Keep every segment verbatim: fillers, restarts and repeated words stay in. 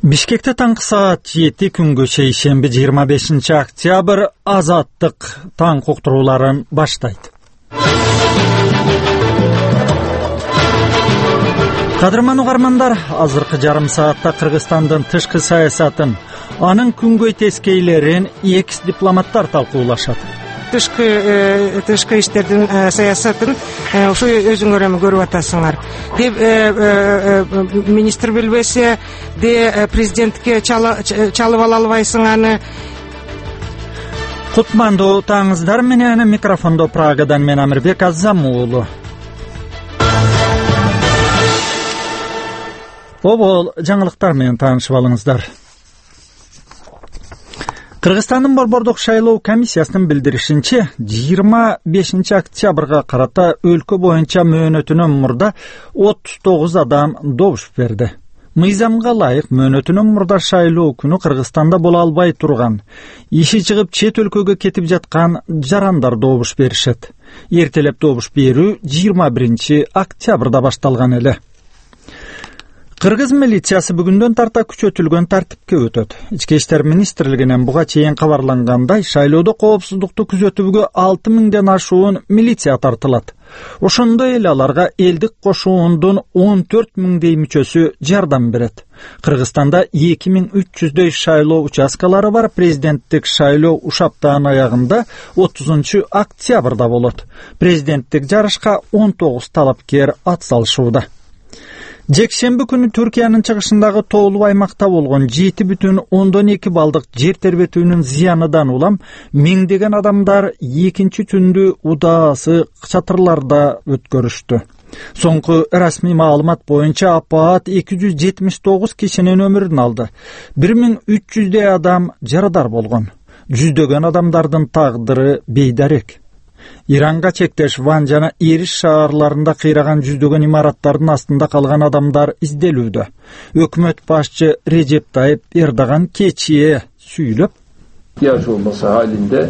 Бишкекте таңкы саат жети күнгө шейшемби жыйырма бешинчи октябрь азаттык таң уктурууларын баштайт. Кадырман угармандар, азыркы жарым саатта Кыргызстандын тышкы саясатын, анын күнгөй тескейлерин экс дипломаттар талкуулашат. Тышкы тышкы иштердин саясатын ушу өзүңөр эми көрүп атасыңар. Деп министр билбесе, де президентке чалып ала албайсың аны. Кутмандуу таңыңыздар менен микрофондо Прагадан мен Амирбек Азамуулу. Обол жаңылыктар менен таанышып алыңыздар. Кыргызстандын Борбордук шайлоо комиссиясынын билдиришинче, жыйырма бешинчи октябрга карата өлкө боюнча мөөнөтүнөн мурда отуз тогуз адам добуш берди. Мыйзамга ылайык мөөнөтүнөн мурда шайлоо күнү Кыргызстанда боло албай турган, иши чыгып чет өлкөгө кетип жаткан жарандар добуш беришет. Эртелеп добуш берүү жыйырма биринчи октябрда башталган эле. Кыргыз милициясы бүгүндөн тарта күчөтүлгөн тартипке өтөт. Ички иштер министрлигинен буга чейин кабарлангандай, шайлоодо коопсуздукту күзөтүүгө алты миңден ашуун милиция тартылат. Ошондой эле аларга элдик кошуундун он төрт миңдей мүчөсү жардам берет. Кыргызстанда эки миң үч жүздөй шайлоо участкалары бар. Президенттик шайлоо ушаптаан аягында отузунчу октябрда болот. Президенттик жарышка он тогуз талапкер атсалышууда. Жекшемби күнү Түркиянын чыгышындагы тоолуу аймакта болгон жети бүтүн ондон эки балдык жер тербетүүнүн зыяныдан улам миңдеген адамдар экинчи түндү удаасы чатырларда өткөрүштү. Соңку расмий маалымат боюнча апаат эки жүз жетимиш тогуз кишинин өмүрүн алды. бир миң үч жүздөй адам жарадар болгон. Жүздөгөн адамдардын тагдыры бейдарек. Иранга чектеш Ван жана Эриш шаарларында кыйраган жүздөгөн имараттардын астында калган адамдар изделүүдө. Өкмөт башчы Режеп Тайып Эрдоган кечие сүйлөп, ihtiyaç olması halinde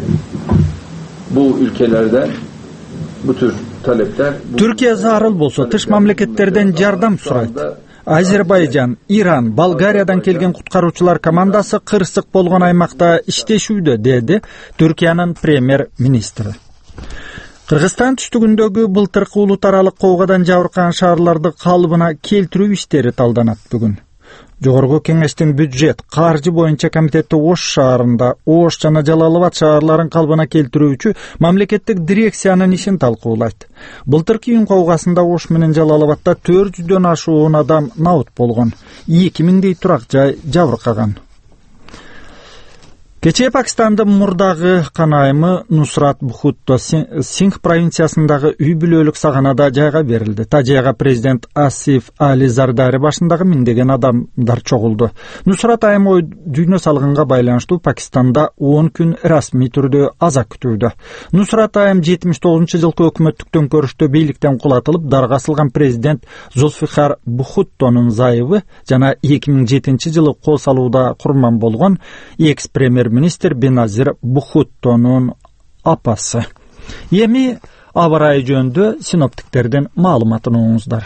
bu ülkelerden bu tür talepler Türkiye зарыл болсо тыш мамлекеттерден жардам сурайт. Азербайжан, Иран, Болгариядан келген куткаруучулар командасы кырсык болгон аймакта иштешүүдө, деди Түркиянын премьер-министри. Кыргызстан түштүгүндөгү былтыркы улут аралык коогадан жабыркаган шаарларды калыбына келтирүү иштери талданат бүгүн. Жогорку кеңештин бюджет, каржы боюнча комитети Ош шаарында Ош жана Жалал-Абад шаарларын калыбына келтирүүчү мамлекеттик дирекциянын ишин талкуулайт. Былтыркы июнь коогасында Ош менен Жалал-Абадта төрт жүздөн ашуун адам набут болгон, эки миңдей турак жай жабыркаган. Кечээ Пакистандын мурдагы канайымы Нусрат Бхутто Сингх провинциясындагы үй бүлөлүк саганада жайга берилди. Тажияга президент Асиф Али Зардари башындагы миңдеген адамдар чогулду. Нусрат айым ой дүйнө салгынга байланыштуу Пакистанда он күн расмий түрдө аза күтүүдө. Нусрат айым жетимиш тогузунчу жылкы өкмөттүк төңкөрүштө бийликтен кулатылып, дарга асылган президент Зулфикар Бхуттонун зайыбы жана эки миң жетинчи жылы кол салууда курман болгон экс-премьер министр Беназир Бхуттонун апасы. Эми аба ырайы жөнүндө синоптиктердин маалыматын угуңуздар.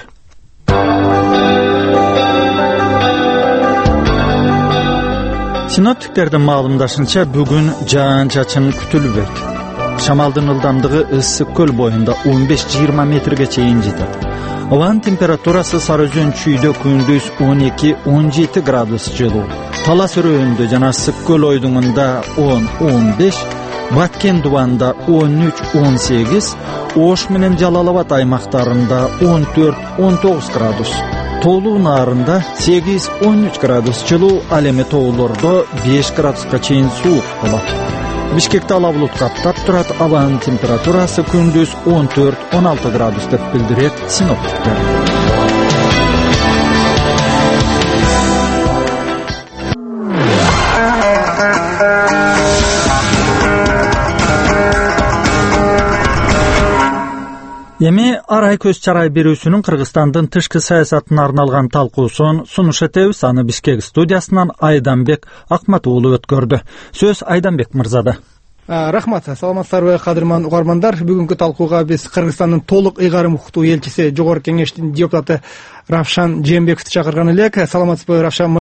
Синоптиктердин маалымдашынча бүгүн жаан-чачын күтүлбөйт. Шамалдын ылдамдыгы ысык көл боюнда он беш жыйырма метрге чейин жетет. Абанын температурасы Сарыөзөн чүйдө күндүз он эки он жети градус жылуу. Талас өрөөндө жана ысык көл ойдуңунда он он беш, Баткен дубанда он үч он сегиз, Ош менен Жалал-Абад аймактарында он төрт он тогуз градус. Тоолуу наарында сегиз он үч градус жылуу, ал эми тоолордо беш градуска чейин суук болот. Бишкекте ала булут каптап турат, абанын температурасы күндүз он төрт он алты градус деп билдирет синоптиктер. Эми арай көз чарай берүүсүнүн Кыргызстандын тышкы саясатына арналган талкуусун сунуш этебиз. Аны Бишкек студиясынан Айданбек Акматуулу өткөрдү. Сөз Айданбек мырзада. Рахмат, саламатсыздарбы кадырман угармандар. Бүгүнкү талкууга биз Кыргызстандын толук ыйгарым укуктуу элчиси, жогорку кеңештин депутаты Равшан Жээнбековду чакырган элек. Саламатсызбы, Равшан?